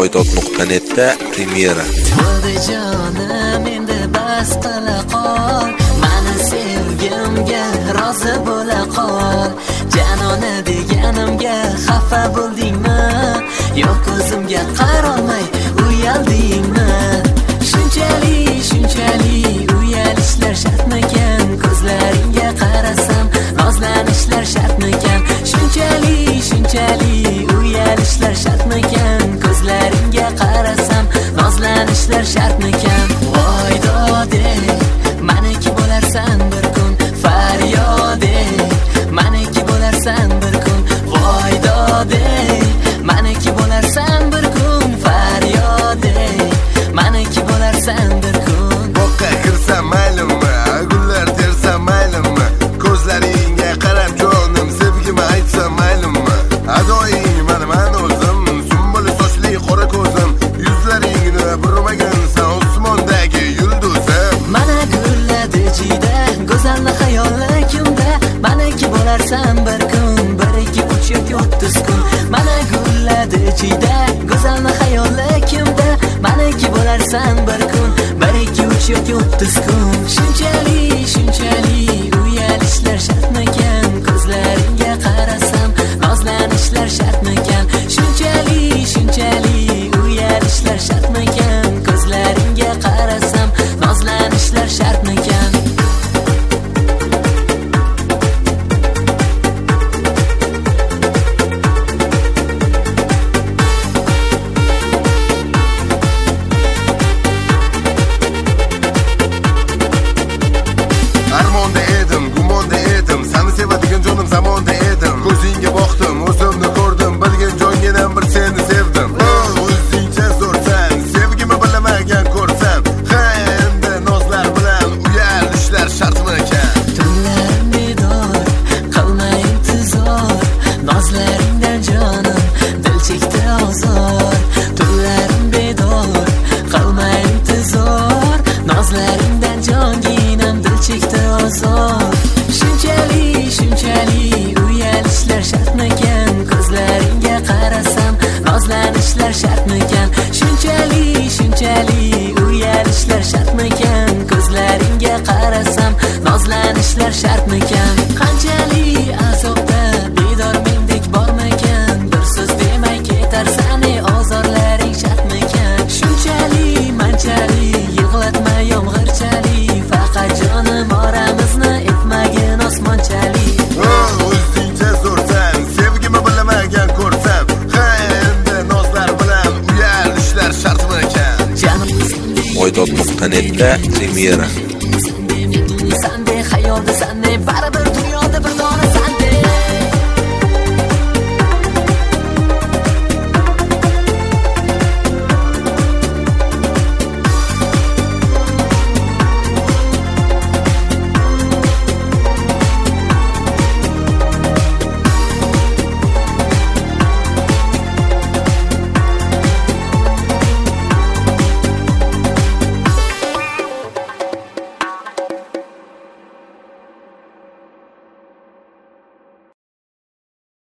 Oydod.netda premyera. Bo'ldi jonim endi bas qila qol, meni sevgimga rozi bo'la qol. Janona deganimga xafa bo'ldingmi? Yo'q ko'zimga qarolmay uyaldingmi? Shunchalik uyalishlar shartmikan? Ko'zlaringga qarasam nozlanishlar shartmikan? Shunchalik uyalishlar shartmikan? Ko'zlaringga qarasam nozlanishlar shartmikan? Voy dode, meniki bo'larsan bir kun, faryode, meniki bo'larsan bir kun. Voy dode, meniki bo'larsan bir kun, faryode, meniki bo'larsan bir kun. Boqqa kirsam maylummi, gullar tersam maylummi? Ko'zlaringga qarab jonim sevgimi aytsam maylummi? Adoying man o'zim, sumbul sochli qora ko'zim, yuzlaringni burmagansan osmondagi yulduzim. Mana gulladi jida, go'zalni xayoli kimda? Meniki bo'larsan bir kun, 1 2 3 yoki 30 kun. Mana gulladi jida, go'zalni xayoli kimda? Meniki bo'larsan bir kun, 1 2 3 yoki 30 kun. Shunchalik uyalishlar shartmikan? Ko'zlaringga qarasam nozlanishlar shartmikan? Shunchalik uyalishlar shartmikan? Ko'zlaringga qarasam nozlanishlar shartmikan? Armonda edim, gumonda edim, seni sevadigan jonim zamonda edim. Ko'zingga boqdim, o'zimni ko'rdim, bilgan jonginam bir seni sevdim. O'zingcha zo'rsan, sevgimi bilmagan ko'rsan, ha endi nozlar bilan uyalishlar shartmikan? Tunlarim bedor, qilma intizor, nozlaringdan jonim dil chekdi ozor. Tunlarim bedor, qilma intizor, nozlaringdan jonginam dil chekdi ozor. Shunchalik uyalishlar shartmikan? Ko'zlaringga qarasam nozlanishlar shartmikan? Shunchalik uyalishlar shartmikan? Ko'zlaringga qarasam nozlanishlar shartmikan? Qanchalik azobda bedor mendek bormagan? Bir so'z demay ketarsan, ozorlaring shartmikan? Manchalik yig'latma yomg'irchalik, faqat jonim oramizni etmagin osmonchalik. O'zingcha zo'rsan, sevgimi bilmagan ko'rsan, ha endi nozlar bilan uyalishlar shartmikan? Oydod.netda premyera.